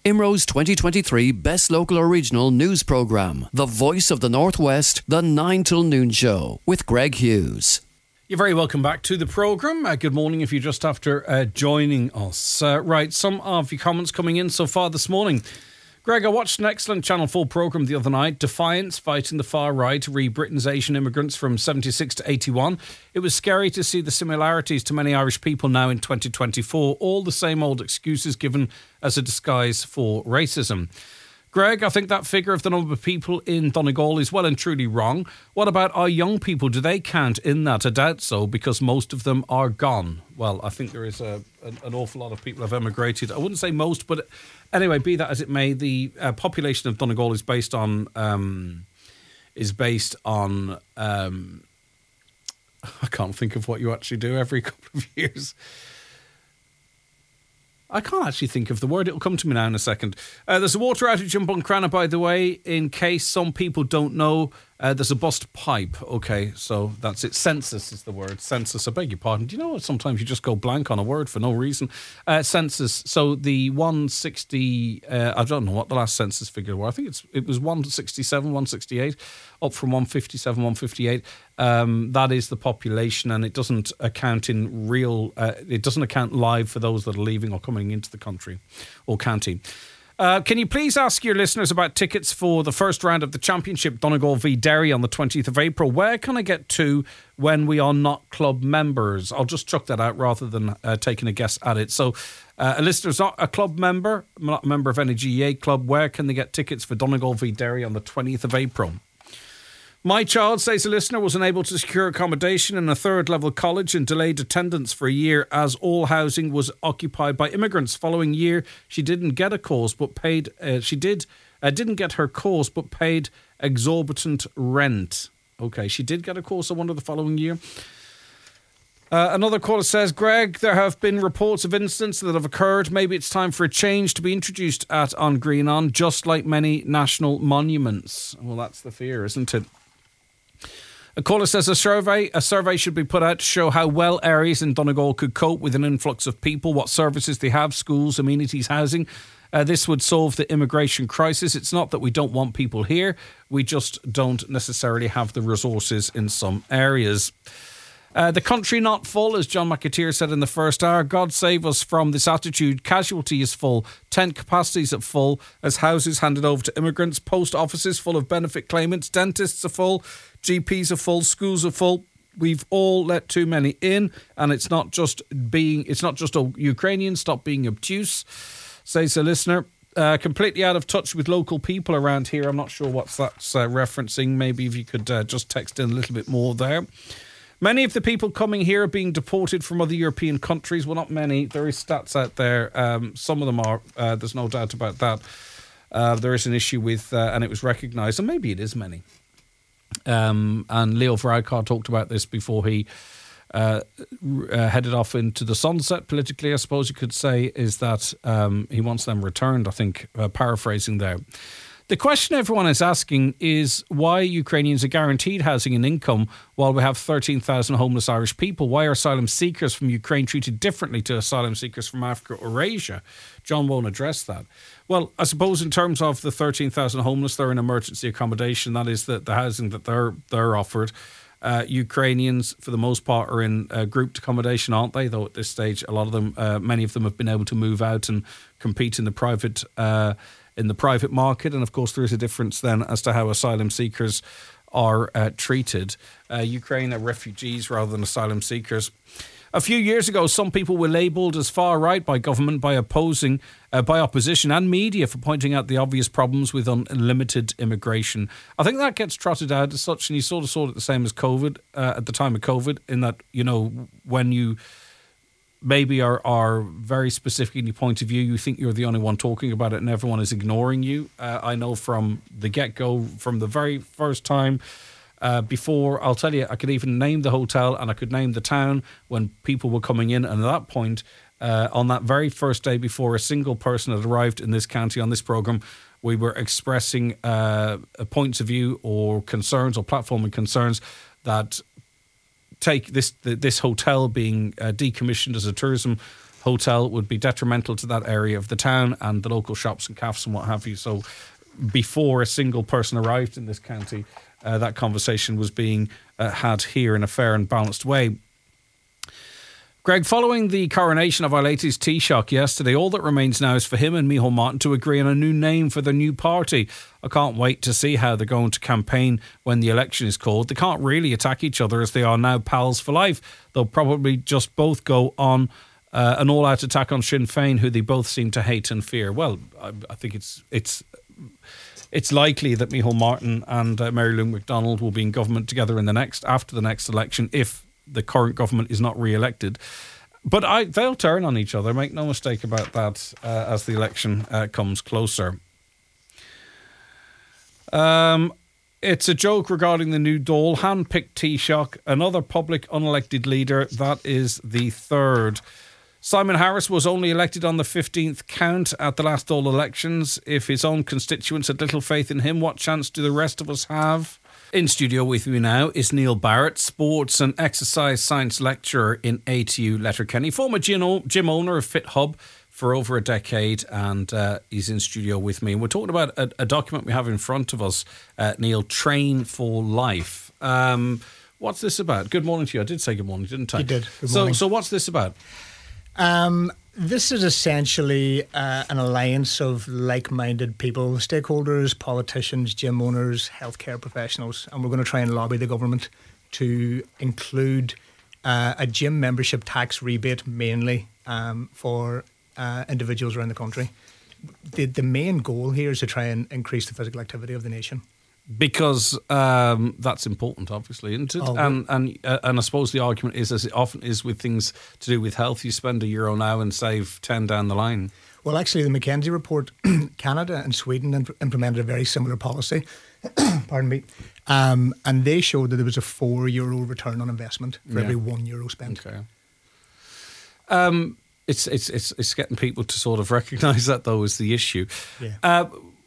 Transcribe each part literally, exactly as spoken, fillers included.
I M R O's twenty twenty-three Best Local Original News Programme, The Voice of the Northwest, the nine till noon show with Greg Hughes. You're very welcome back to the programme. Uh, good morning if you're just after uh, joining us. Uh, right, some of your comments coming in so far this morning. Greg, I watched an excellent Channel four programme the other night, Defiance, fighting the far right, re Britain's Asian immigrants from seventy-six to eighty-one. It was scary to see the similarities to many Irish people now in twenty twenty-four, all the same old excuses given as a disguise for racism. Greg, I think that figure of the number of people in Donegal is well and truly wrong. What about our young people? Do they count in that? I doubt so, because most of them are gone. Well, I think there is a, an, an awful lot of people have emigrated. I wouldn't say most, but anyway, be that as it may, the uh, population of Donegal is based on um, is based on. Um, I can't think of what you actually do every couple of years. I can't actually think of the word. It'll come to me now in a second. Uh, there's a water outage in Buncrana, by the way, in case some people don't know. Uh, there's a bust pipe. Okay, so that's it. Census is the word. Census, I beg your pardon. Do you know what? Sometimes you just go blank on a word for no reason. Uh, census. So the one sixty, uh, I don't know what the last census figure were. I think it's it was one sixty-seven, one sixty-eight, up from one fifty-seven, one fifty-eight. Um, that is the population, and it doesn't account in real, uh, it doesn't account live for those that are leaving or coming into the country or county. Uh, can you please ask your listeners about tickets for the first round of the Championship, Donegal v Derry, on the twentieth of April? Where can I get to when we are not club members? I'll just chuck that out rather than uh, taking a guess at it. So uh, a listener's not a club member, not a member of any G A A club. Where can they get tickets for Donegal v Derry on the twentieth of April? My child, says a listener, was unable to secure accommodation in a third-level college and delayed attendance for a year as all housing was occupied by immigrants. Following year, she didn't get a course, but paid. Uh, she did uh, didn't get her course, but paid exorbitant rent. Okay, she did get a course. I wonder the following year. Uh, another caller says, Greg, there have been reports of incidents that have occurred. Maybe it's time for a change to be introduced at An Grianán, just like many national monuments. Well, that's the fear, isn't it? A caller says a survey a survey should be put out to show how well areas in Donegal could cope with an influx of people, what services they have, schools, amenities, housing. Uh, this would solve the immigration crisis. It's not that we don't want people here. We just don't necessarily have the resources in some areas. Uh, the country not full, as John McAteer said in the first hour. God save us from this attitude. Casualty is full. Tent capacities are full as houses handed over to immigrants. Post offices full of benefit claimants. Dentists are full. G Ps are full. Schools are full. We've all let too many in, and it's not just being. It's not just a Ukrainian. Stop being obtuse, says a listener. Uh, completely out of touch with local people around here. I'm not sure what that's uh, referencing. Maybe if you could uh, just text in a little bit more there. Many of the people coming here are being deported from other European countries. Well, not many. There is stats out there. Um, some of them are. Uh, there's no doubt about that. Uh, there is an issue with, uh, and it was recognised, and maybe it is many. Um, and Leo Varadkar talked about this before he uh, uh, headed off into the sunset politically, I suppose you could say, is that um, he wants them returned, I think, uh, paraphrasing there. The question everyone is asking is why Ukrainians are guaranteed housing and income while we have thirteen thousand homeless Irish people. Why are asylum seekers from Ukraine treated differently to asylum seekers from Africa or Asia? John won't address that. Well, I suppose in terms of the thirteen thousand homeless, they're in emergency accommodation. That is the, the housing that they're they're offered. Uh, Ukrainians, for the most part, are in uh, grouped accommodation, aren't they? Though at this stage, a lot of them, uh, many of them have been able to move out and compete in the private uh in the private market. And of course there is a difference then as to how asylum seekers are uh, treated. Uh, Ukraine are refugees rather than asylum seekers. A few years ago, some people were labelled as far right by government, by opposing, uh, by opposition and media for pointing out the obvious problems with unlimited immigration. I think that gets trotted out as such, and you sort of saw it the same as COVID, uh, at the time of COVID, in that, you know, when you maybe are, are very specific in your point of view, you think you're the only one talking about it and everyone is ignoring you. Uh, I know from the get-go, from the very first time, uh, before, I'll tell you, I could even name the hotel and I could name the town when people were coming in. And at that point, uh, on that very first day before a single person had arrived in this county on this programme, we were expressing uh, points of view or concerns or platforming concerns that take this this hotel being uh, decommissioned as a tourism hotel would be detrimental to that area of the town and the local shops and cafes and what have you. So before a single person arrived in this county, uh, that conversation was being uh, had here in a fair and balanced way. Greg, following the coronation of our latest Taoiseach yesterday, all that remains now is for him and Micheál Martin to agree on a new name for the new party. I can't wait to see how they're going to campaign when the election is called. They can't really attack each other as they are now pals for life. They'll probably just both go on uh, an all-out attack on Sinn Féin, who they both seem to hate and fear. Well, I, I think it's it's it's likely that Micheál Martin and uh, Mary Lou McDonald will be in government together in the next after the next election if the current government is not re-elected. But I, they'll turn on each other, make no mistake about that, uh, as the election uh, comes closer. Um, it's a joke regarding the new Dáil, hand-picked Taoiseach, another public unelected leader. That is the third. Simon Harris was only elected on the fifteenth count at the last Dáil elections. If his own constituents had little faith in him, what chance do the rest of us have? In studio with me now is Neil Barrett, sports and exercise science lecturer in A T U Letterkenny, former gym owner of Fit Hub for over a decade, and uh, he's in studio with me. And we're talking about a, a document we have in front of us, uh, Neil, Train for Life. Um, what's this about? Good morning to you. I did say good morning, didn't I? You did. Good so, morning. so what's this about? Um, this is essentially uh, an alliance of like-minded people, stakeholders, politicians, gym owners, healthcare professionals, and we're going to try and lobby the government to include uh, a gym membership tax rebate mainly um, for uh, individuals around the country. The, the main goal here is to try and increase the physical activity of the nation. Because um, that's important, obviously, isn't it? Oh, and and uh, and I suppose the argument is, as it often is with things to do with health, you spend a euro now and save ten down the line. Well, actually, the McKenzie report, Canada and Sweden imp- implemented a very similar policy. Pardon me. Um, and they showed that there was a four euro return on investment for Yeah. every one euro spent. Okay. Um, it's it's it's it's getting people to sort of recognise that, though, is the issue. Yeah. Uh,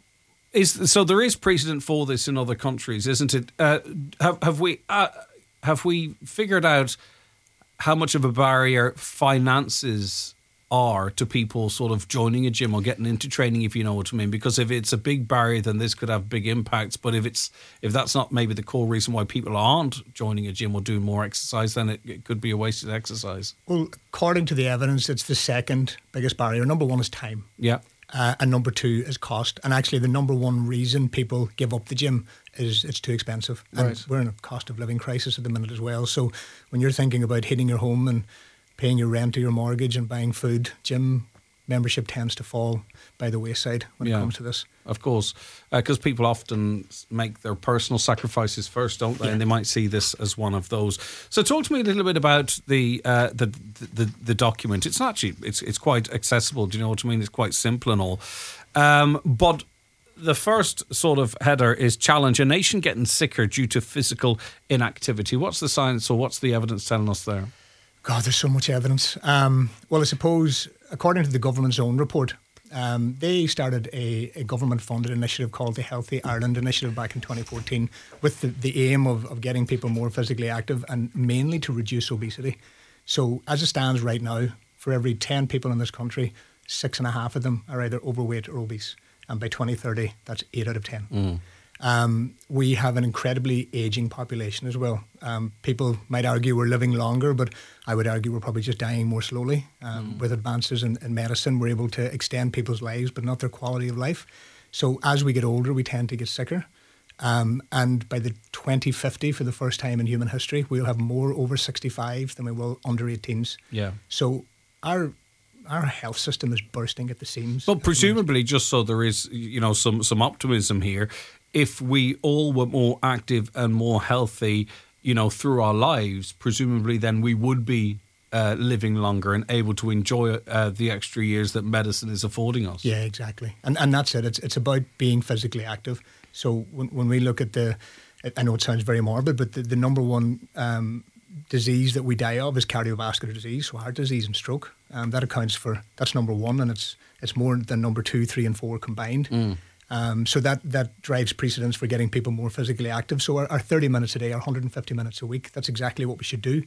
Is so there is precedent for this in other countries, isn't it? Uh, have have we uh, have we figured out how much of a barrier finances are to people sort of joining a gym or getting into training, if you know what I mean? Because if it's a big barrier, then this could have big impacts. But if it's if that's not maybe the core reason why people aren't joining a gym or doing more exercise, then it, it could be a wasted exercise. Well, according to the evidence, it's the second biggest barrier. Number one is time. Yeah. Uh, and number two is cost. And actually, the number one reason people give up the gym is it's too expensive. And Right. we're in a cost of living crisis at the minute as well. So when you're thinking about heating your home and paying your rent or your mortgage and buying food, gym membership tends to fall by the wayside when Yeah. it comes to this. Of course, because uh, people often make their personal sacrifices first, don't they? Yeah. And they might see this as one of those. So, talk to me a little bit about the uh, the, the the document. It's not cheap. It's it's quite accessible. Do you know what I mean? It's quite simple and all. Um, but the first sort of header is challenge: a nation getting sicker due to physical inactivity. What's the science or what's the evidence telling us there? God, there's so much evidence. Um, well, I suppose, according to the government's own report, um, they started a, a government-funded initiative called the Healthy Ireland Initiative back in twenty fourteen with the, the aim of, of getting people more physically active and mainly to reduce obesity. So as it stands right now, for every ten people in this country, six and a half of them are either overweight or obese. And by twenty thirty, that's eight out of ten. Mm. Um, we have an incredibly ageing population as well. Um, people might argue we're living longer, but I would argue we're probably just dying more slowly. Um, Mm. With advances in, in medicine, we're able to extend people's lives, but not their quality of life. So as we get older, we tend to get sicker. Um, and by the twenty fifty, for the first time in human history, we'll have more over sixty-five than we will under eighteens. Yeah. So our our health system is bursting at the seams. But presumably, just so there is, you know, some some optimism here, if we all were more active and more healthy, you know, through our lives, presumably then we would be uh, living longer and able to enjoy uh, the extra years that medicine is affording us. Yeah, exactly. And and that's it. It's it's about being physically active. So when when we look at the, I know it sounds very morbid, but the, the number one um, disease that we die of is cardiovascular disease, so heart disease and stroke. Um, that accounts for, that's number one, and it's it's more than number two, three, and four combined. Mm. Um, so that, that drives precedence for getting people more physically active. So our, our thirty minutes a day, our one hundred fifty minutes a week, that's exactly what we should do.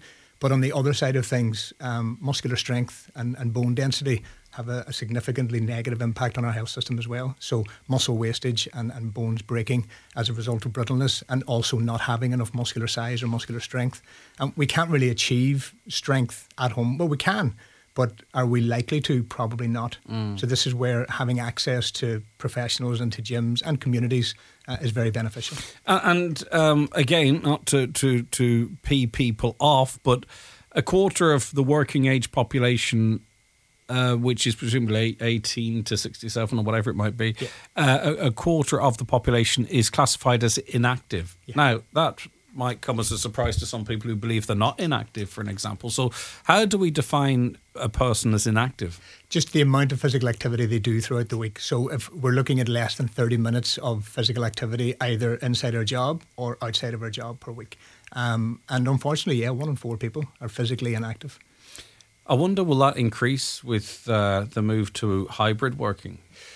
But on the other side of things, um, muscular strength and, and bone density have a, a significantly negative impact on our health system as well. So muscle wastage and, and bones breaking as a result of brittleness, and also not having enough muscular size or muscular strength. And we can't really achieve strength at home. Well, we can, but are we likely to? Probably not. Mm. So this is where having access to professionals and to gyms and communities uh, is very beneficial. Uh, and um, again, not to, to, to pee people off, but a quarter of the working age population, Uh, which is presumably eighteen to sixty-seven or whatever it might be, yeah. uh, a, a quarter of the population is classified as inactive. Yeah. Now, that might come as a surprise to some people who believe they're not inactive, for an example. So how do we define a person as inactive? Just the amount of physical activity they do throughout the week. So if we're looking at less than thirty minutes of physical activity, either inside our job or outside of our job per week. Um, and unfortunately, yeah, one in four people are physically inactive. I wonder, will that increase with uh, the move to hybrid working?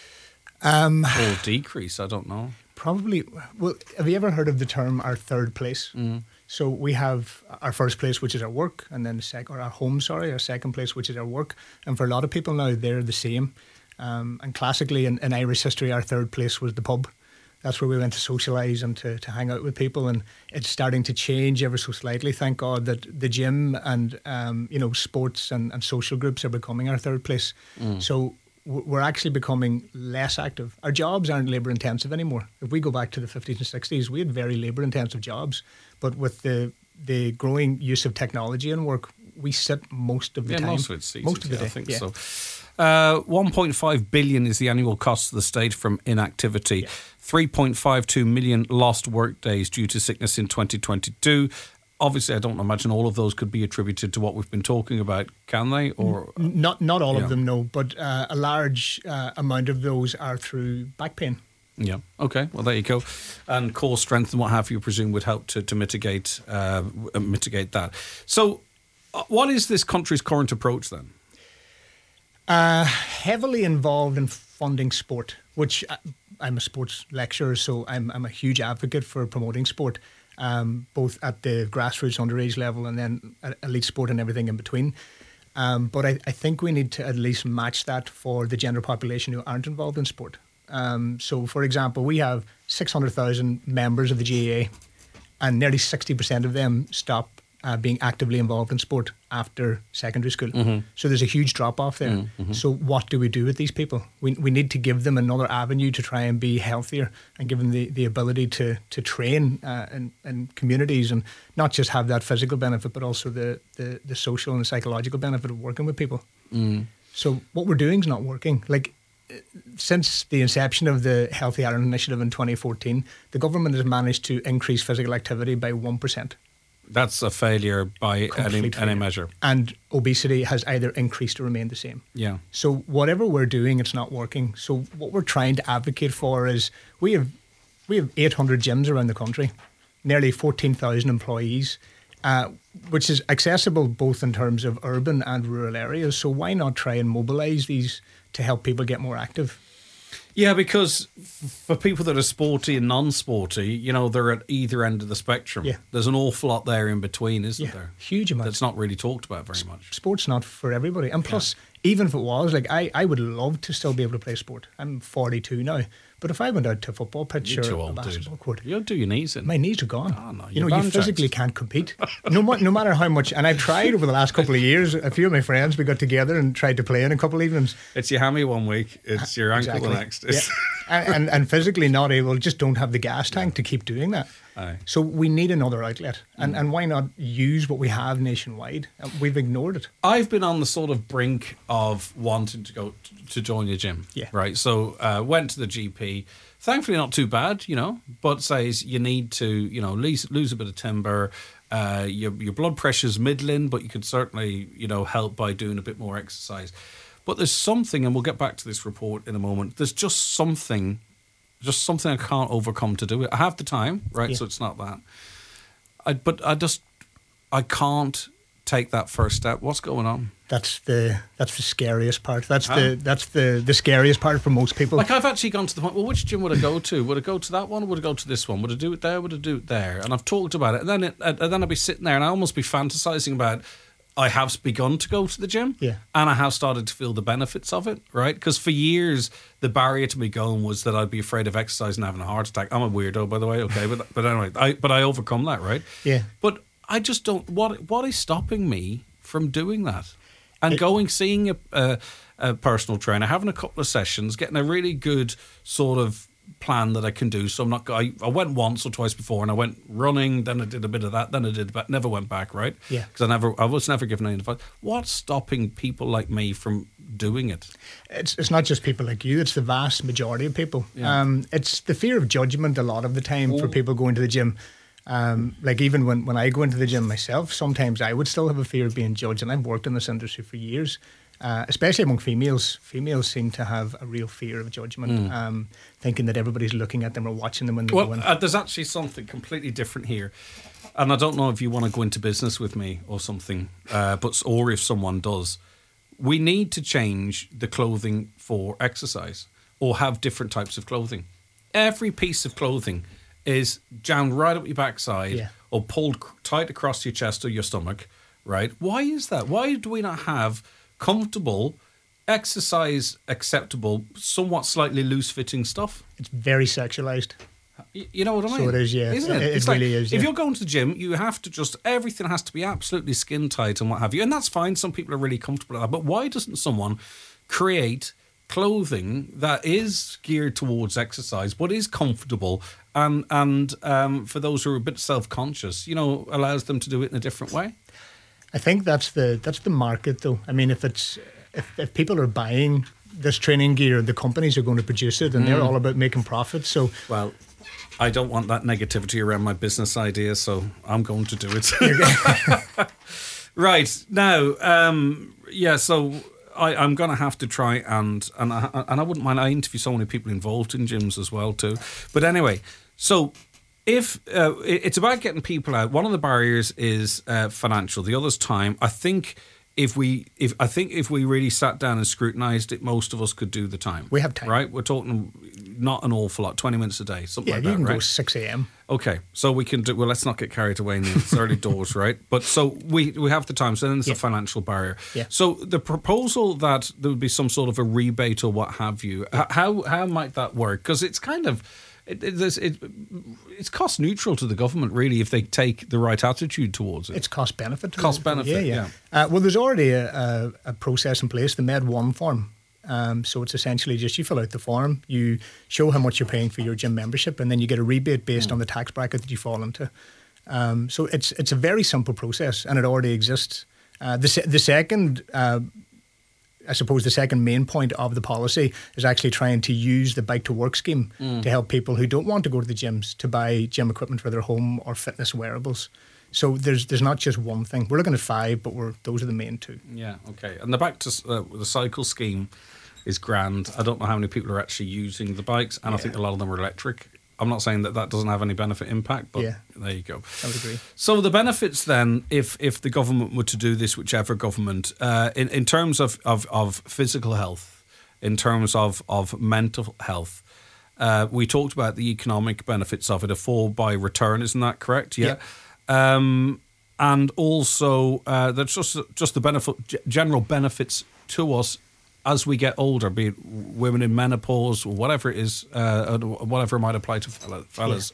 Um, or decrease? I don't know. Probably. Well, have you ever heard of the term our third place? Mm. So we have our first place, which is our work, and then the sec- or our home, sorry, our second place, which is our work. And for a lot of people now, they're the same. Um, and classically, in, in Irish history, our third place was the pub. That's where we went to socialise and to, to hang out with people, and it's starting to change ever so slightly. Thank God that the gym and um, you know sports and, and social groups are becoming our third place. Mm. So we're actually becoming less active. Our jobs aren't labour intensive anymore. If we go back to the fifties and sixties, we had very labour intensive jobs, but with the the growing use of technology in work, we sit most of the yeah, time. Most of it's easy, most of the yeah, day. I think yeah. so. Uh, one point five billion is the annual cost of the state from inactivity. Yeah. three point five two million lost work days due to sickness in twenty twenty-two. Obviously, I don't imagine all of those could be attributed to what we've been talking about, can they? Or not not all yeah. of them, no, but uh, a large uh, amount of those are through back pain. Yeah. Okay. Well, there you go. And core strength and what have you, presume, would help to to mitigate uh, mitigate that. So, uh, what is this country's current approach then? Uh, heavily involved in funding sport, which I, I'm a sports lecturer, so I'm I'm a huge advocate for promoting sport, um, both at the grassroots underage level and then elite sport and everything in between. Um, but I, I think we need to at least match that for the general population who aren't involved in sport. Um, so, for example, we have six hundred thousand members of the G A A, and nearly sixty percent of them stop uh, being actively involved in sport after secondary school. Mm-hmm. So there's a huge drop-off there. Mm-hmm. So what do we do with these people? We we need to give them another avenue to try and be healthier and give them the, the ability to to train uh, in, in communities, and not just have that physical benefit, but also the, the, the social and psychological benefit of working with people. Mm. So what we're doing is not working. Like, since the inception of the Healthy Ireland Initiative in twenty fourteen, the government has managed to increase physical activity by one percent. That's a failure by any, any measure. And obesity has either increased or remained the same. Yeah. So whatever we're doing, it's not working. So what we're trying to advocate for is we have we have eight hundred gyms around the country, nearly fourteen thousand employees, uh, which is accessible both in terms of urban and rural areas. So why not try and mobilise these to help people get more active? Yeah, because for people that are sporty and non-sporty, you know, they're at either end of the spectrum. Yeah. There's an awful lot there in between, isn't yeah, there? Huge amount. That's not really talked about very much. Sport's not for everybody. And plus, yeah. even if it was, like, I, I would love to still be able to play sport. I'm forty-two now. But if I went out to a football pitch You're or too a old, basketball dude. court, you'll do your knees in. My knees are gone. Oh, no, you know, you physically can't compete. No, no matter how much. And I've tried over the last couple of years. A few of my friends, we got together and tried to play in a couple of evenings. It's your hammy one week. It's your ankle exactly. the next. Yeah. and, and and physically not able, just don't have the gas tank yeah. to keep doing that. Aye. So we need another outlet. And mm. and why not use what we have nationwide? We've ignored it. I've been on the sort of brink of wanting to go t- to join a gym. Yeah. Right. So uh, went to the G P. Thankfully, not too bad, you know, but says you need to, you know, lose, lose a bit of timber. Uh, your your blood pressure's middling, but you could certainly, you know, help by doing a bit more exercise. But there's something, and we'll get back to this report in a moment. There's just something, just something I can't overcome to do it. I have the time, right? Yeah. So it's not that. I, but I just, I can't take that first step. What's going on? That's the that's the scariest part. That's huh? the that's the the scariest part for most people. Like I've actually gone to the point. Well, which gym would I go to? Would I go to that one? Or would I go to this one? Would I do it there? Would I do it there? And I've talked about it, and then it, and then I'd be sitting there, and I almost be fantasizing about. I have begun to go to the gym, yeah, and I have started to feel the benefits of it, right? Because for years the barrier to me going was that I'd be afraid of exercise and having a heart attack. I'm a weirdo, by the way. Okay, but but anyway, I but I overcome that, right? Yeah. But I just don't. What what is stopping me from doing that? And it, going, seeing a, a, a personal trainer, having a couple of sessions, getting a really good sort of plan that I can do. So I'm not. I, I went once or twice before, and I went running. Then I did a bit of that. Then I did, but never went back. Right? Yeah. Because I never. I was never given any advice. What's stopping people like me from doing it? It's it's not just people like you. It's the vast majority of people. Yeah. Um, it's the fear of judgment a lot of the time oh. for people going to the gym. Um, like even when, when I go into the gym myself, sometimes I would still have a fear of being judged, and I've worked in this industry for years, uh, especially among females. Females seem to have a real fear of judgment, mm. um, thinking that everybody's looking at them or watching them when they well, go in. Uh, there's actually something completely different here, and I don't know if you want to go into business with me or something, uh, but or if someone does, we need to change the clothing for exercise or have different types of clothing. Every piece of clothing is jammed right up your backside yeah. or pulled tight across your chest or your stomach, right? Why is that? Why do we not have comfortable, exercise acceptable, somewhat slightly loose-fitting stuff? It's very sexualized. You, you know what I mean? So it is, yeah. Isn't it? It, it it's really like, is, yeah. If you're going to the gym, you have to just, everything has to be absolutely skin tight and what have you. And that's fine. Some people are really comfortable with that. But why doesn't someone create clothing that is geared towards exercise but is comfortable and and um, for those who are a bit self-conscious, you know, allows them to do it in a different way? I think that's the that's the market, though. I mean, if it's if, if people are buying this training gear, the companies are going to produce it, and mm. they're all about making profits. So, well, I don't want that negativity around my business idea, so I'm going to do it. Right now, um, yeah. So. I, I'm going to have to try and and I, and I wouldn't mind. I interview so many people involved in gyms as well too. But anyway, so if uh, it's about getting people out, one of the barriers is uh, financial. The other's time. I think if we if I think if we really sat down and scrutinised it, most of us could do the time. We have time, right? We're talking not an awful lot, twenty minutes a day, something yeah, like that. Yeah, you can right? go six a.m. Okay, so we can do. Well, let's not get carried away in the early doors, right? But so we we have the time. So then it's yeah. a financial barrier. Yeah. So the proposal that there would be some sort of a rebate or what have you. Yeah. How how might that work? Because it's kind of it, it, it it's cost neutral to the government, really, if they take the right attitude towards it. It's cost benefit. Cost benefit. Yeah, yeah. yeah. Uh, well, there's already a, a, a process in place, the Med One form. Um, so it's essentially just you fill out the form, you show how much you're paying for your gym membership, and then you get a rebate based mm. on the tax bracket that you fall into. Um, so it's it's a very simple process, and it already exists. Uh, the the second, uh, I suppose, the second main point of the policy is actually trying to use the Bike to Work scheme mm. to help people who don't want to go to the gyms to buy gym equipment for their home or fitness wearables. So there's there's not just one thing. We're looking at five, but we're those are the main two. Yeah, okay. And the Back to uh, the Cycle scheme is grand. I don't know how many people are actually using the bikes, and yeah. I think a lot of them are electric. I'm not saying that that doesn't have any benefit impact, but yeah. there you go. I would agree. So the benefits then, if if the government were to do this, whichever government, uh, in, in terms of, of, of physical health, in terms of, of mental health, uh, we talked about the economic benefits of it, a fall by return, isn't that correct? Yeah. yeah. Um, and also, uh, that's just just the benefit, general benefits to us as we get older, be it women in menopause or whatever it is, uh, whatever might apply to fellas.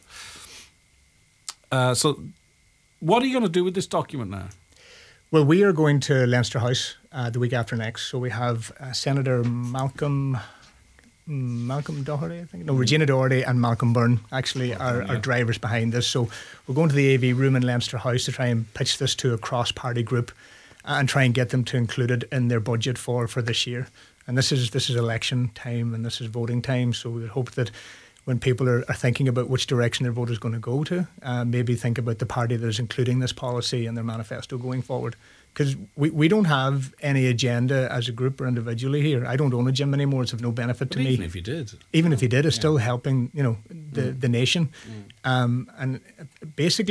Yeah. Uh, so, what are you going to do with this document now? Well, we are going to Leinster House uh, the week after next. So we have uh, Senator Malcolm Malcolm Doherty, I think. No, Regina Doherty and Malcolm Byrne actually are, yeah. are drivers behind this. So we're going to the A V room in Leinster House to try and pitch this to a cross-party group and try and get them to include it in their budget for, for this year. And this is this is election time and this is voting time, so we hope that when people are, are thinking about which direction their vote is going to go to, uh, maybe think about the party that is including this policy in their manifesto going forward. Because we, we don't have any agenda as a group or individually here. I don't own a gym anymore. It's of no benefit but to even me. Even if you did. Even if you did, it's yeah. still helping, you know, the, mm. the nation. Mm. Um, and basically,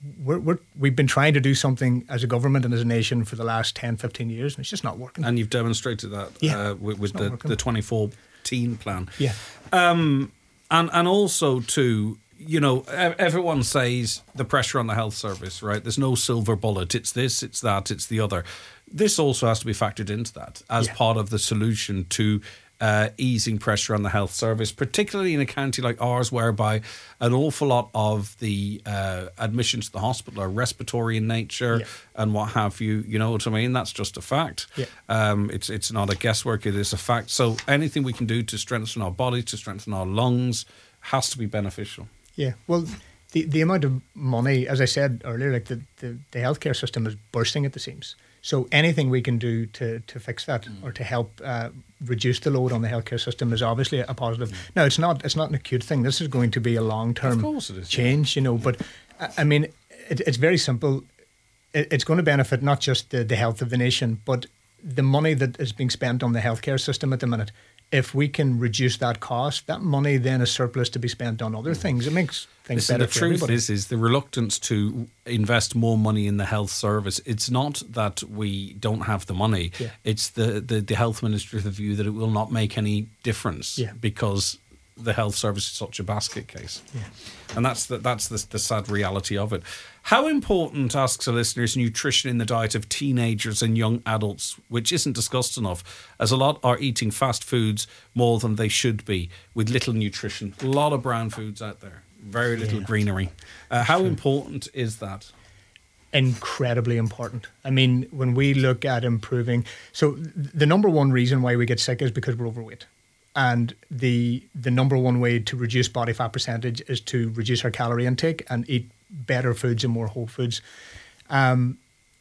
we're, we're, we've been trying to do something as a government and as a nation for the last ten, fifteen years, and it's just not working. And you've demonstrated that yeah, uh, with, with the, the twenty fourteen plan. Yeah. Um, and, and also, too, you know, everyone says the pressure on the health service, right? There's no silver bullet. It's this, it's that, it's the other. This also has to be factored into that as yeah. part of the solution to uh, easing pressure on the health service, particularly in a county like ours, whereby an awful lot of the uh, admissions to the hospital are respiratory in nature yeah. and what have you. You know what I mean? That's just a fact. Yeah. Um, it's it's not a guesswork. It is a fact. So anything we can do to strengthen our body, to strengthen our lungs, has to be beneficial. Yeah, well, the the amount of money, as I said earlier, like the, the, the healthcare system is bursting at the seams. So anything we can do to, to fix that mm. or to help uh, reduce the load on the healthcare system is obviously a positive. Mm. Now, it's not it's not an acute thing. This is going to be a long-term change, you know. But, I mean, it, it's very simple. It, it's going to benefit not just the, the health of the nation, but the money that is being spent on the healthcare system at the minute. If we can reduce that cost, that money then is surplus to be spent on other things. It makes things Listen, better the for truth everybody. is, is the reluctance to invest more money in the health service. It's not that we don't have the money. Yeah. It's the, the, the health ministry of the view that it will not make any difference yeah. because the health service is such a basket case. Yeah. And that's the, that's the, the sad reality of it. How important, asks a listener, is nutrition in the diet of teenagers and young adults, which isn't discussed enough, as a lot are eating fast foods more than they should be, with little nutrition. A lot of brown foods out there, very little yeah. greenery. Uh, how important is that? Incredibly important. I mean, when we look at improving, so the number one reason why we get sick is because we're overweight. And the the number one way to reduce body fat percentage is to reduce our calorie intake and eat better foods and more whole foods. Um,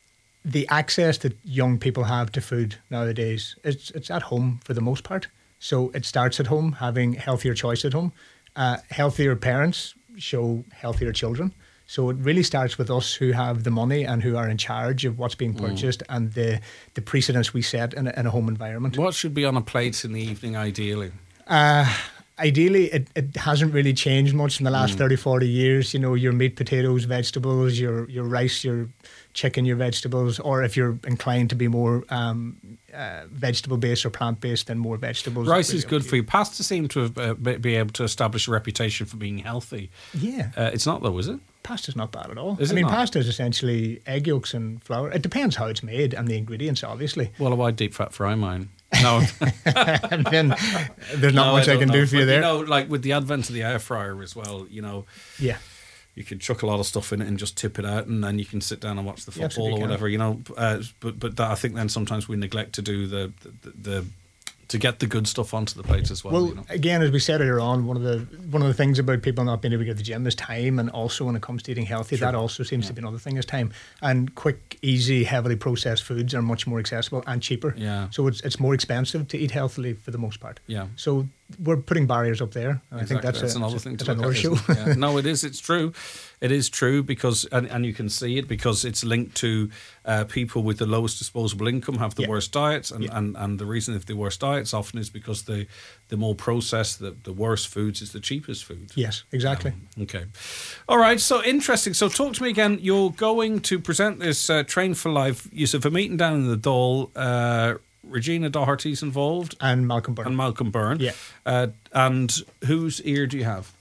the access that young people have to food nowadays, it's it's at home for the most part. So it starts at home, having healthier choice at home. Uh, healthier parents show healthier children. So it really starts with us who have the money and who are in charge of what's being purchased mm. and the, the precedents we set in a, in a home environment. What should be on a plate in the evening, ideally? Uh, ideally, it, it hasn't really changed much in the last mm. thirty, forty years. You know, your meat, potatoes, vegetables, your your rice, your chicken, your vegetables, or if you're inclined to be more um, uh, vegetable-based or plant-based, then more vegetables. Rice really is good for you. Pasta seem to have, uh, be able to establish a reputation for being healthy. Yeah. Uh, it's not though, is it? Pasta's not bad at all. Is I it mean, not? pasta is essentially egg yolks and flour. It depends how it's made and the ingredients, obviously. Well, why deep fat fry mine? No. And then there's not no, much I, I can know. do for but, you there. You know, like with the advent of the air fryer as well, you know. Yeah. You can chuck a lot of stuff in it and just tip it out, and then you can sit down and watch the football or whatever, you know. Uh, but but that, I think then sometimes we neglect to do the the, the to get the good stuff onto the plate as well. Well, you know? again, as we said earlier on, one of the one of the things about people not being able to go to the gym is time, and also when it comes to eating healthy, Sure. that also seems yeah. to be another thing is time. And quick, easy, heavily processed foods are much more accessible and cheaper. Yeah. So it's it's more expensive to eat healthily for the most part. Yeah. So we're putting barriers up there. And Exactly. I think that's, that's a, another that's thing to that's look another at. show. Isn't it? Yeah. No, it is. It's true. It is true because, and, and you can see it because it's linked to uh, people with the lowest disposable income have the Yeah. worst diets, and, Yeah. and, and the reason if the worst diets often is because the the more processed, the, the worse foods is the cheapest food. Yes, exactly. Um, okay. All right. So interesting. So talk to me again. You're going to present this uh, Train for Life. You said a meeting down in the Dáil. Uh, Regina Doherty's involved. And Malcolm Byrne. And Malcolm Byrne. Yeah. Uh, and whose ear do you have?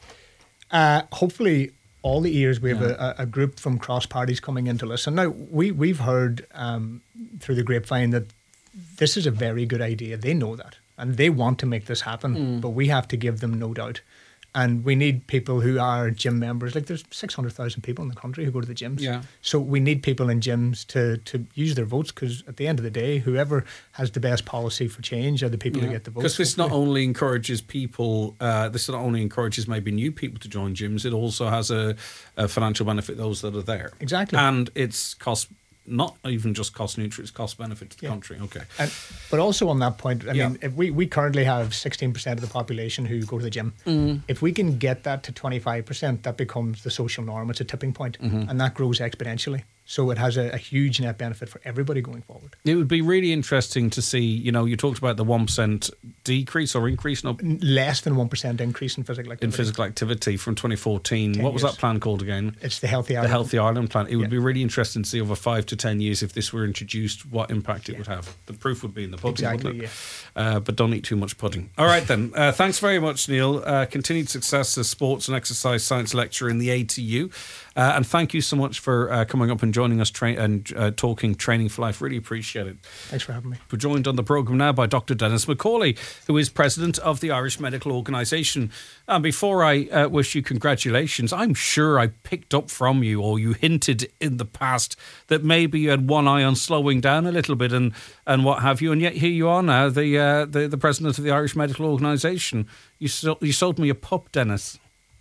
Uh, hopefully all the ears. We have Yeah. a, a group from cross parties coming in to listen. Now, we, we've heard um, through the grapevine that this is a very good idea. They know that. And they want to make this happen. Mm. But we have to give them no doubt. And we need people who are gym members. Like there's six hundred thousand people in the country who go to the gyms. Yeah. So we need people in gyms to, to use their votes because at the end of the day, whoever has the best policy for change are the people who get the votes. Because this not hopefully. only encourages people, uh, this not only encourages maybe new people to join gyms, it also has a, a financial benefit those that are there. Exactly. And it's cost, not even just cost neutral, it's cost benefit to the Yeah. country. Okay. And, but also on that point, I Yeah. mean, if we, we currently have sixteen percent of the population who go to the gym. Mm. If we can get that to twenty-five percent, that becomes the social norm. It's a tipping point, Mm-hmm. and that grows exponentially. So it has a, a huge net benefit for everybody going forward. It would be really interesting to see, you know, you talked about the one percent decrease or increase. No, less than one percent increase in physical activity. In physical activity from twenty fourteen. What was years. that plan called again? It's the Healthy Ireland. The Healthy Ireland plan. It would yeah. be really interesting to see over five to ten years if this were introduced, what impact it yeah. would have. The proof would be in the pudding, exactly, wouldn't it? Yeah. Uh, but don't eat too much pudding. All right, then. Uh, thanks very much, Neil. Uh, continued success as sports and exercise science lecturer in the A T U. Uh, and thank you so much for uh, coming up and joining us tra- and uh, talking Training for Life. Really appreciate it. Thanks for having me. We're joined on the programme now by Doctor Denis McCauley, who is president of the Irish Medical Organisation. And before I uh, wish you congratulations, I'm sure I picked up from you, or you hinted in the past, that maybe you had one eye on slowing down a little bit and, and what have you. And yet here you are now, the uh, the, the president of the Irish Medical Organisation. You, so, you sold me a pup, Denis.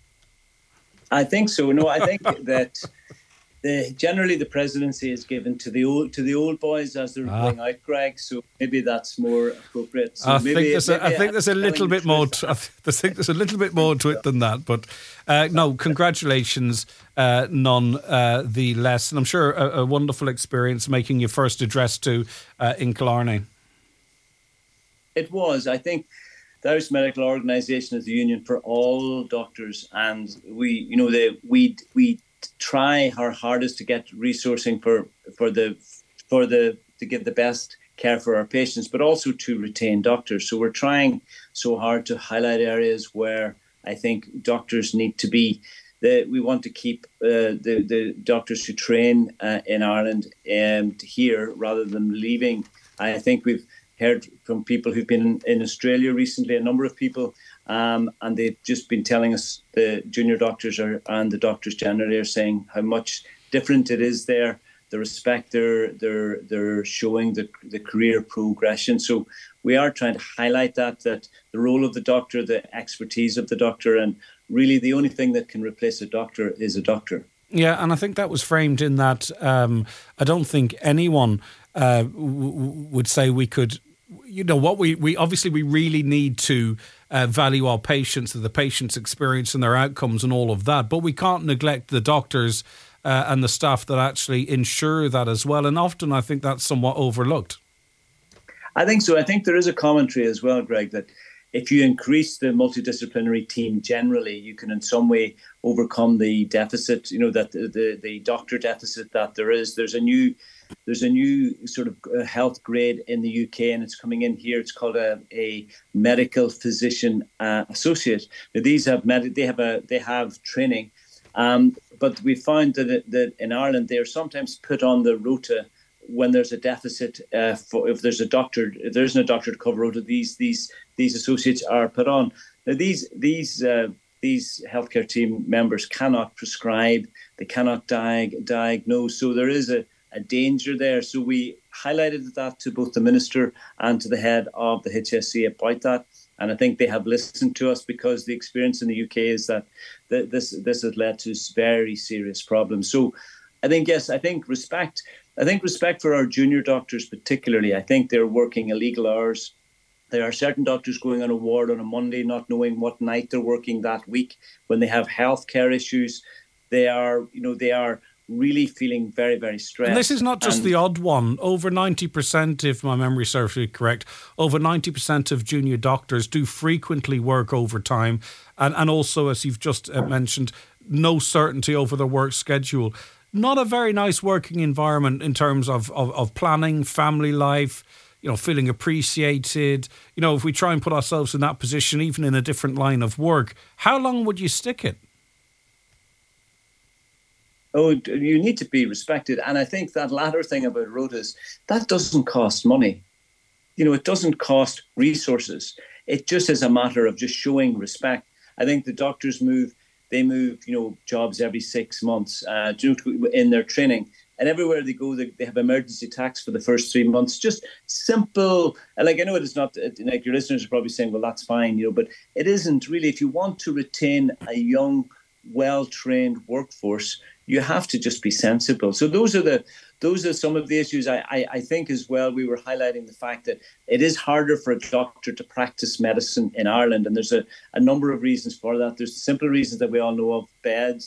I think so. No, I think that the generally the presidency is given to the old to the old boys as they're ah. going out, Greg. So maybe that's more appropriate. So I, maybe, think there's a, I think I, there's a little bit more. To, I think there's a little bit more to it than that. But uh, no, congratulations, uh, none uh, the less. And I'm sure a, a wonderful experience making your first address to uh, in Killarney. It was. I think the Irish Medical Organisation is the union for all doctors, and we, you know, the, we we try our hardest to get resourcing for for the for the to give the best care for our patients, but also to retain doctors. So we're trying so hard to highlight areas where I think doctors need to be. The, we want to keep uh, the the doctors who train uh, in Ireland um, here rather than leaving. I think we've heard from people who've been in Australia recently, a number of people, um, and they've just been telling us, the junior doctors are, and the doctors generally are saying how much different it is there, the respect they're, they're, they're showing, the, the career progression. So we are trying to highlight that, that the role of the doctor, the expertise of the doctor, and really the only thing that can replace a doctor is a doctor. Yeah, and I think that was framed in that um, I don't think anyone uh, w- would say we could, you know, what we, we obviously we really need to uh, value our patients and the patient's experience and their outcomes and all of that, but we can't neglect the doctors uh, and the staff that actually ensure that as well. And often I think that's somewhat overlooked. I think so. I think there is a commentary as well, Greg, that if you increase the multidisciplinary team generally, you can in some way overcome the deficit, you know, that the, the, the doctor deficit that there is. There's a new there's a new sort of health grade in the U K, and it's coming in here. It's called a, a medical physician uh, associate. Now, these have med- they have a they have training, um, but we found that it, that in Ireland they are sometimes put on the rota when there's a deficit. Uh, for if there's a doctor, if there isn't a doctor to cover rota, these these these associates are put on. Now these these uh, these healthcare team members cannot prescribe, they cannot diag- diagnose. So there is a, a danger there. So we highlighted that to both the minister and to the head of the H S C about that. And I think they have listened to us, because the experience in the U K is that th- this this has led to very serious problems. So I think, yes, I think respect. I think respect for our junior doctors particularly. I think they're working illegal hours. There are certain doctors going on a ward on a Monday, not knowing what night they're working that week. When they have healthcare issues, they are, you know, they are really feeling very, very stressed. And this is not just and, the odd one. Over ninety percent, if my memory serves me correct, over ninety percent of junior doctors do frequently work overtime. And, and also, as you've just mentioned, no certainty over their work schedule. Not a very nice working environment in terms of, of, of planning, family life, you know, feeling appreciated. You know, if we try and put ourselves in that position, even in a different line of work, how long would you stick it? Oh, you need to be respected. And I think that latter thing about rotas, that doesn't cost money. You know, it doesn't cost resources. It just is a matter of just showing respect. I think the doctors move, they move, you know, jobs every six months uh, in their training. And everywhere they go, they, they have emergency tax for the first three months. Just simple. Like, I know it is not, like your listeners are probably saying, well, that's fine, you know, but it isn't really. If you want to retain a young, well-trained workforce, you have to just be sensible. So those are the those are some of the issues. I, I, I think as well, we were highlighting the fact that it is harder for a doctor to practice medicine in Ireland. And there's a, a number of reasons for that. There's the simple reasons that we all know of: beds,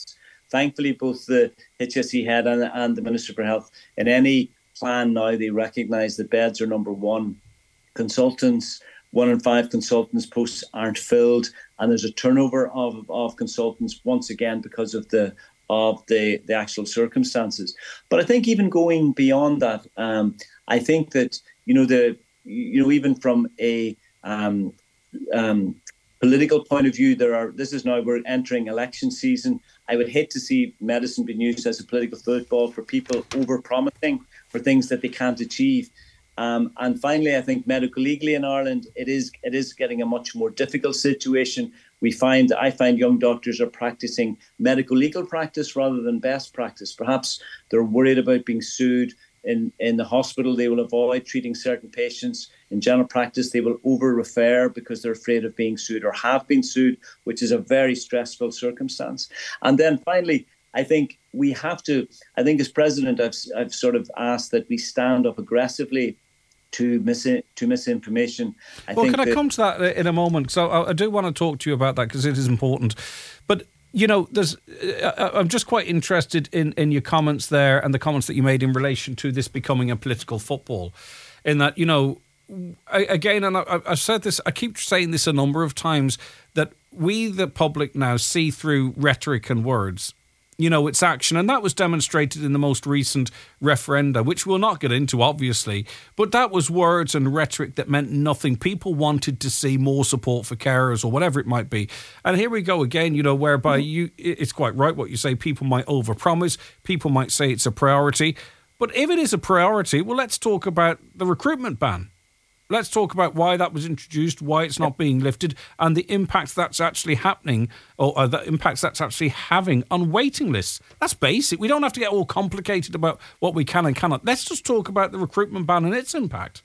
thankfully, both the H S E head and, and the Minister for Health, in any plan now, they recognise that beds are number one. Consultants, one in five consultants posts aren't filled, and there's a turnover of, of consultants once again because of the of the, the actual circumstances. But I think even going beyond that, um, I think that, you know, the you know, even from a um, um, political point of view, there are. This is now we're entering election season. I would hate to see medicine being used as a political football for people over-promising for things that they can't achieve. Um, and finally, I think medical legally in Ireland, it is it is getting a much more difficult situation. We find I find young doctors are practicing medical legal practice rather than best practice. Perhaps they're worried about being sued. In, in the hospital, they will avoid treating certain patients. In general practice, they will over-refer because they're afraid of being sued or have been sued, which is a very stressful circumstance. And then finally, I think we have to, I think as President, I've, I've sort of asked that we stand up aggressively to mis to misinformation. I well, think can I that- come to that in a moment? So I, I do want to talk to you about that because it is important. But you know, there's. Uh, I'm just quite interested in, in your comments there and the comments that you made in relation to this becoming a political football. In that, you know, I, again, and I, I've said this, I keep saying this a number of times, that we, the public, now see through rhetoric and words. You know, it's action. And that was demonstrated in the most recent referenda, which we'll not get into, obviously. But that was words and rhetoric that meant nothing. People wanted to see more support for carers or whatever it might be. And here we go again, you know, whereby you, it's quite right what you say. People might overpromise. People might say it's a priority. But if it is a priority, well, let's talk about the recruitment ban. Let's talk about why that was introduced, why it's not being lifted, and the impact that's actually happening, or uh, the impacts that's actually having on waiting lists. That's basic. We don't have to get all complicated about what we can and cannot. Let's just talk about the recruitment ban and its impact.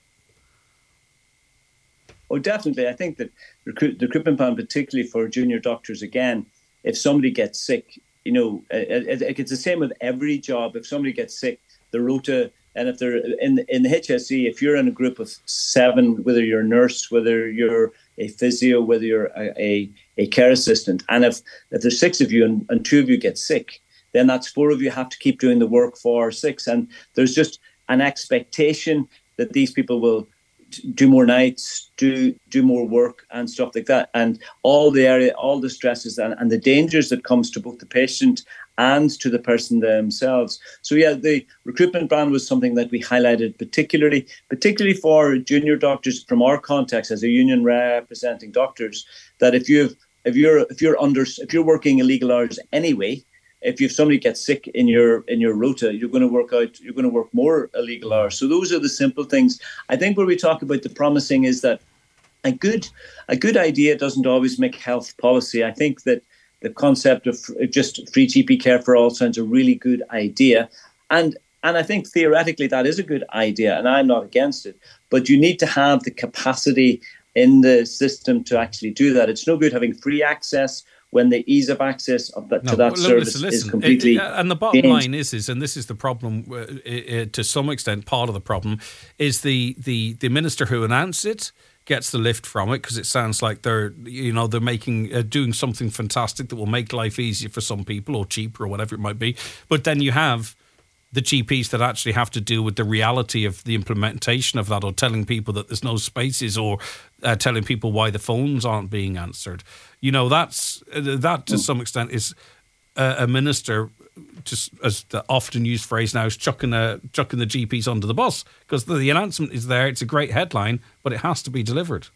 Oh, definitely. I think that recruit, the recruitment ban, particularly for junior doctors, again, if somebody gets sick, you know, it, it, it's the same with every job. If somebody gets sick, the rota. And if they're in in the H S E, if you're in a group of seven, whether you're a nurse, whether you're a physio, whether you're a, a, a care assistant, and if, if there's six of you and, and two of you get sick, then that's four of you have to keep doing the work for six. And there's just an expectation that these people will do more nights, do do more work and stuff like that. And all the area, all the stresses and, and the dangers that comes to both the patient and to the person themselves. So yeah, the recruitment ban was something that we highlighted particularly, particularly for junior doctors from our context as a union representing doctors, that if you've if you're if you're under if you're working illegal hours anyway, if you have somebody gets sick in your in your rota, you're going to work out you're going to work more illegal hours. So those are the simple things. I think where we talk about the promising is that a good a good idea doesn't always make health policy. I think that the concept of just free G P care for all sounds a really good idea. And and I think theoretically that is a good idea, and I'm not against it. But you need to have the capacity in the system to actually do that. It's no good having free access when the ease of access of that, no, to that well, service listen, listen. is completely it, it, and the bottom changed. line is, is, and this is the problem, uh, it, to some extent, part of the problem, is the, the, the minister who announced it gets the lift from it because it sounds like they're, you know, they're making, uh, doing something fantastic that will make life easier for some people or cheaper or whatever it might be. But then you have the G Ps that actually have to deal with the reality of the implementation of that, or telling people that there's no spaces, or uh, telling people why the phones aren't being answered. You know, that's uh, that to some extent is uh, a minister, just as the often used phrase now, is chucking, a, chucking the G Ps under the bus, because the, the announcement is there. It's a great headline, but it has to be delivered.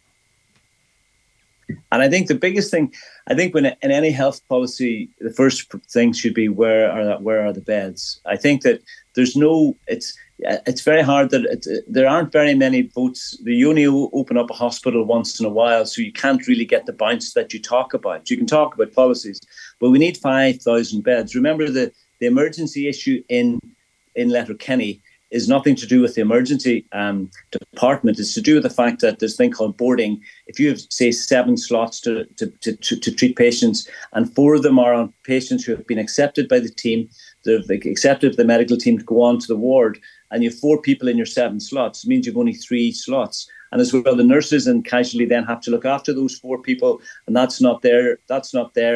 And I think the biggest thing, I think when in any health policy, the first thing should be where are where are the beds? I think that there's no, it's it's very hard that it, there aren't very many votes. You only open up a hospital once in a while, so you can't really get the bounce that you talk about. You can talk about policies, but we need five thousand beds. Remember, the, the emergency issue in, in Letterkenny is nothing to do with the emergency um, department. It's to do with the fact that there's a thing called boarding. If you have, say, seven slots to, to, to, to, to treat patients, and four of them are on patients who have been accepted by the team, they've accepted the medical team to go on to the ward, and you have four people in your seven slots, it means you've only three slots. And as well, the nurses and casualty then have to look after those four people, and that's not their, that's not their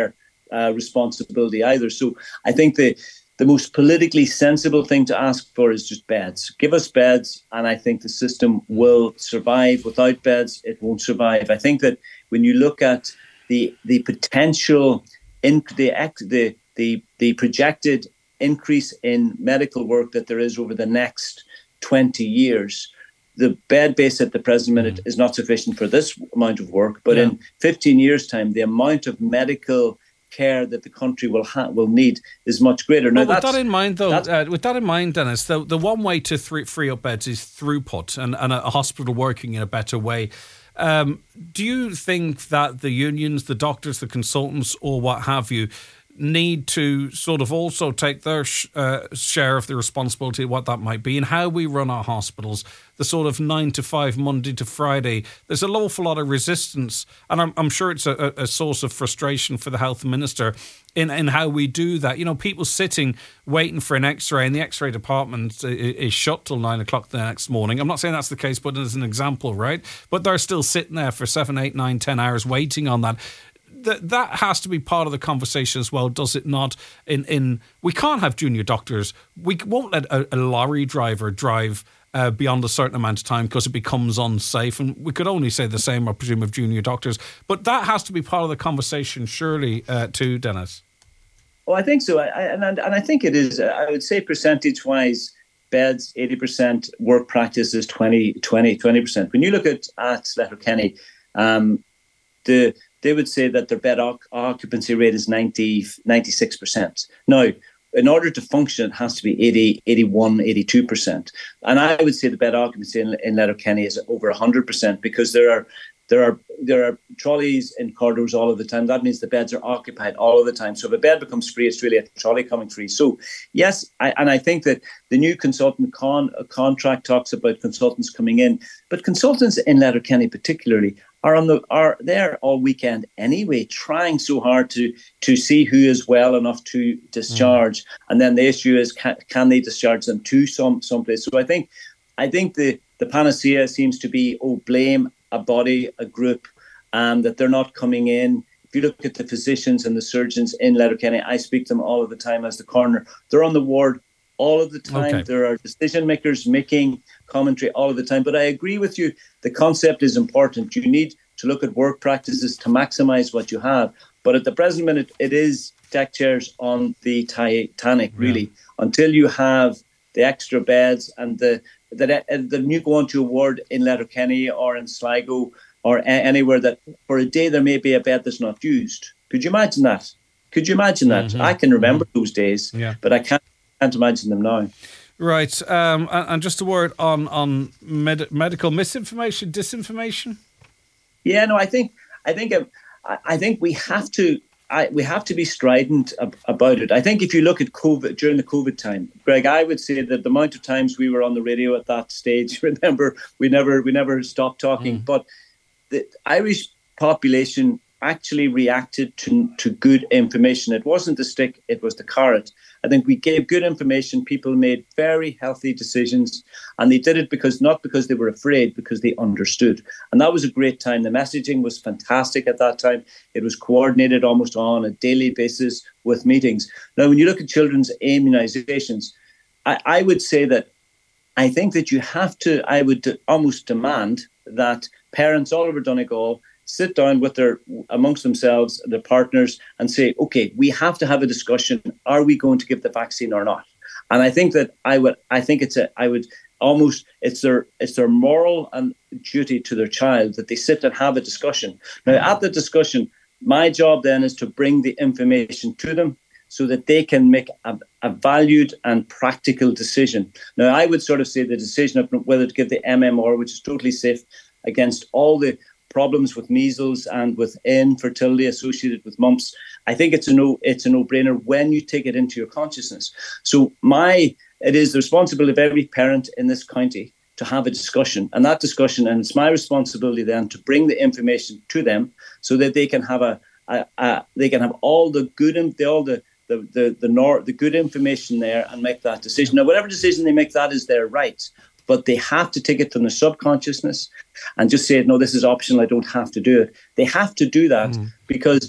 uh, responsibility either. So I think the the most politically sensible thing to ask for is just beds. Give us beds, and I think the system will survive. Without beds, it won't survive. I think that when you look at the the potential, in the the the the projected increase in medical work that there is over the next twenty years, the bed base at the present minute is not sufficient for this amount of work. But yeah. in fifteen years' time, the amount of medical care that the country will ha- will need is much greater. Now, well, with that in mind, though, uh, with that in mind, Dennis, the, the one way to th- free up beds is throughput and, and a hospital working in a better way. Um, do you think that the unions, the doctors, the consultants, or what have you, need to sort of also take their sh- uh, share of the responsibility, what that might be, and how we run our hospitals, the sort of nine to five, Monday to Friday? There's an awful lot of resistance, and I'm, I'm sure it's a, a source of frustration for the health minister in, in how we do that. You know, people sitting waiting for an x-ray, and the x-ray department is shut till nine o'clock the next morning. I'm not saying that's the case, but as an example, right? But they're still sitting there for seven, eight, nine, ten hours waiting on that. That that has to be part of the conversation as well, does it not? In in we can't have junior doctors. We won't let a, a lorry driver drive uh, beyond a certain amount of time because it becomes unsafe. And we could only say the same, I presume, of junior doctors. But that has to be part of the conversation, surely, uh, too, Dennis. Well, I think so, I, and and I think it is. I would say percentage-wise, beds eighty percent, work practices twenty, twenty, twenty percent. When you look at at Letterkenny, um, the they would say that their bed occupancy rate is ninety, ninety-six percent. Now, in order to function, it has to be eighty, eighty-one, eighty-two percent. And I would say the bed occupancy in, in Letterkenny is over one hundred percent because there are there are there are trolleys in corridors all of the time. That means the beds are occupied all of the time. So if a bed becomes free, it's really a trolley coming free. So yes, I, and I think that the new consultant con, contract talks about consultants coming in, but consultants in Letterkenny particularly are on the are there all weekend anyway, trying so hard to to see who is well enough to discharge, mm. and then the issue is can, can they discharge them to some someplace? So I think I think the the panacea seems to be oh blame a body, a group, um, that they're not coming in. If you look at the physicians and the surgeons in Letterkenny, I speak to them all of the time as the coroner. They're on the ward all of the time. Okay. There are decision makers making commentary all of the time. But I agree with you. The concept is important. You need to look at work practices to maximise what you have. But at the present minute, it is deck chairs on the Titanic, really, yeah. until you have the extra beds and the that the new go on to a ward in Letterkenny or in Sligo or a- anywhere that for a day there may be a bed that's not used. Could you imagine that? Could you imagine that? Mm-hmm. I can remember mm-hmm. those days, yeah. but I can't, can't imagine them now. Right. Um, and, and just a word on on med- medical misinformation, disinformation. Yeah, no, I think I think I, I think we have to I, we have to be strident ab- about it. I think if you look at COVID during the COVID time, Greg, I would say that the amount of times we were on the radio at that stage, remember, we never we never stopped talking. Mm. But the Irish population actually reacted to to good information. It wasn't the stick, it was the carrot. I think we gave good information. People made very healthy decisions, and they did it because not because they were afraid, because they understood. And that was a great time. The messaging was fantastic at that time. It was coordinated almost on a daily basis with meetings. Now, when you look at children's immunisations, I, I would say that I think that you have to, I would almost demand that parents all over Donegal sit down with their amongst themselves, their partners, and say, okay, we have to have a discussion. Are we going to give the vaccine or not? And I think that I would, I think it's a, I would almost, it's their, it's their moral and duty to their child that they sit and have a discussion. Now, at the discussion, my job then is to bring the information to them so that they can make a, a valued and practical decision. Now, I would sort of say the decision of whether to give the M M R, which is totally safe against all the problems with measles and with infertility associated with mumps, I think it's a no it's a no-brainer when you take it into your consciousness. So my it is the responsibility of every parent in this county to have a discussion, and that discussion, and it's my responsibility then to bring the information to them so that they can have a, a, a they can have all the good and all the the the the, nor, the good information there and make that decision. Now, whatever decision they make, that is their right. But they have to take it from the subconsciousness and just say, no, this is optional, I don't have to do it. They have to do that mm. because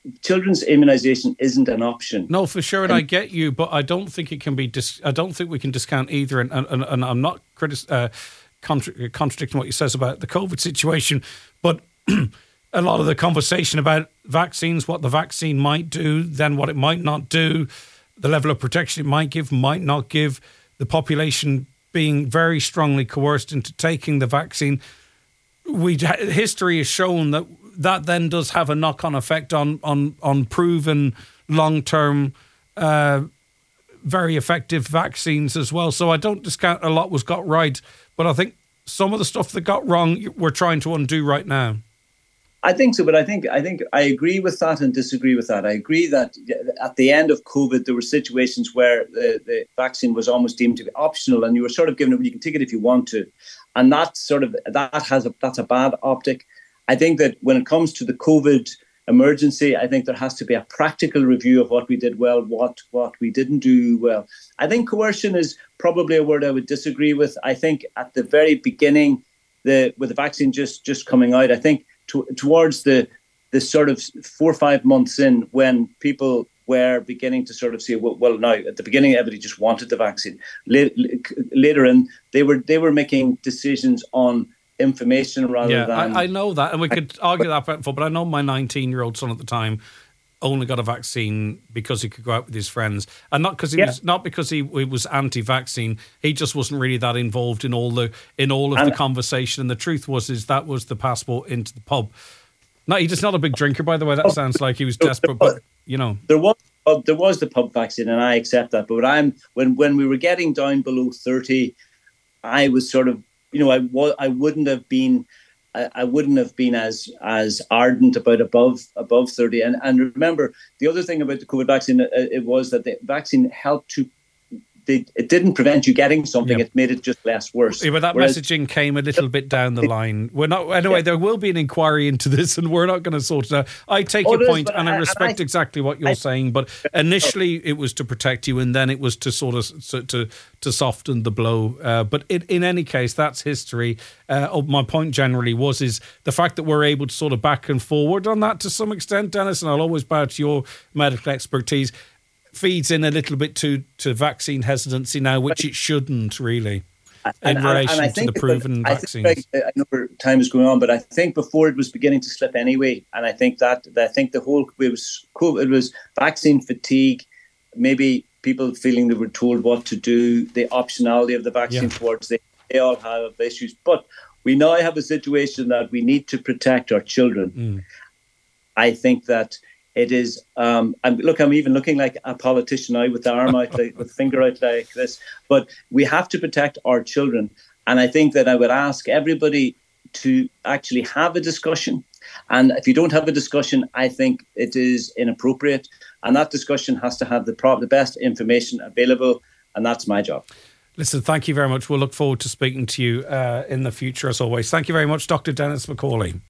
children's immunisation isn't an option. No, for sure, and I get you, but I don't think it can be. Dis- I don't think we can discount either. And and, and I'm not critic- uh, contra- contradicting what you says about the COVID situation, but a lot of the conversation about vaccines, what the vaccine might do, then what it might not do, the level of protection it might give, might not give, the population being very strongly coerced into taking the vaccine. We history has shown that that then does have a knock-on effect on on on proven long-term, uh, very effective vaccines as well. So I don't discount a lot was got right, but I think some of the stuff that got wrong, we're trying to undo right now. I think so, but I think I think I agree with that and disagree with that. I agree that at the end of COVID, there were situations where the, the vaccine was almost deemed to be optional, and you were sort of given it, you can take it if you want to, and that sort of that has a that's a bad optic. I think that when it comes to the COVID emergency, I think there has to be a practical review of what we did well, what what we didn't do well. I think coercion is probably a word I would disagree with. I think at the very beginning, the with the vaccine just just coming out, I think to, towards the the sort of four or five months in, when people were beginning to sort of say, well, well now at the beginning everybody just wanted the vaccine. Later, later in, they were they were making decisions on information rather yeah, than... I, I know that, and we could argue that before, but I know my nineteen-year-old son at the time only got a vaccine because he could go out with his friends, and not because he yeah. was not because he, he was anti-vaccine. He just wasn't really that involved in all the in all of and, the conversation. And the truth was, is that was the passport into the pub. No, he's just not a big drinker, by the way. That sounds like he was desperate, but you know, there was uh, there was the pub vaccine, and I accept that. But I'm when when we were getting down below thirty, I was sort of. You know, I, w- I wouldn't have been, I, I wouldn't have been as as ardent about above above thirty. And and remember, the other thing about the COVID vaccine, uh, it was that the vaccine helped to, they, it didn't prevent you getting something; yep. It made it just less worse. Yeah, but that Whereas, messaging came a little bit down the line. We're not anyway. Yeah. There will be an inquiry into this, and we're not going to sort it out. I take oh, your is, point, and I, I respect and I, exactly what you're I, saying. But initially, it was to protect you, and then it was to sort of to to, to soften the blow. Uh, but it, in any case, that's history. Uh, oh, my point generally was is the fact that we're able to sort of back and forward on that to some extent, Dennis. And I'll always bow to your medical expertise. Feeds in a little bit to, to vaccine hesitancy now, which it shouldn't really, in and, relation and to the proven I vaccines. Think, I know time is going on, but I think before it was beginning to slip anyway, and I think that I think the whole it was it was vaccine fatigue, maybe people feeling they were told what to do, the optionality of the vaccine yeah. towards they, they all have issues, but we now have a situation that we need to protect our children. Mm. I think that. It is, um, and look, I'm even looking like a politician now with the arm out, like, with the finger out like this. But we have to protect our children. And I think that I would ask everybody to actually have a discussion. And if you don't have a discussion, I think it is inappropriate. And that discussion has to have the, pro- the best information available. And that's my job. Listen, thank you very much. We'll look forward to speaking to you uh, in the future, as always. Thank you very much, Doctor Dennis McCauley.